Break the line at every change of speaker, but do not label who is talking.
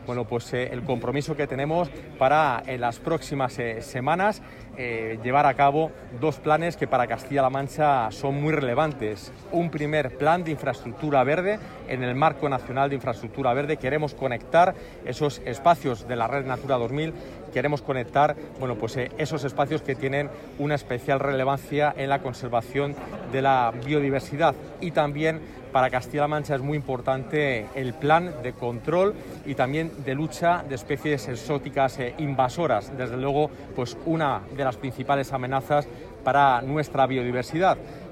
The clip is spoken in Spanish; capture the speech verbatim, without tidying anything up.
bueno, pues eh, el compromiso que tenemos para en las próximas eh, semanas eh, llevar a cabo dos planes que para Castilla-La Mancha son muy relevantes. Un primer plan de infraestructura verde. En el marco nacional de infraestructura verde queremos conectar esos espacios de la red Natura dos mil, queremos conectar, bueno, pues eh, esos espacios que tienen una especial relevancia en la conservación de la biodiversidad. Y también para Castilla-La Mancha es muy importante el plan de control y también de lucha de especies exóticas eh, invasoras. Desde luego, pues una de las principales amenazas para nuestra biodiversidad.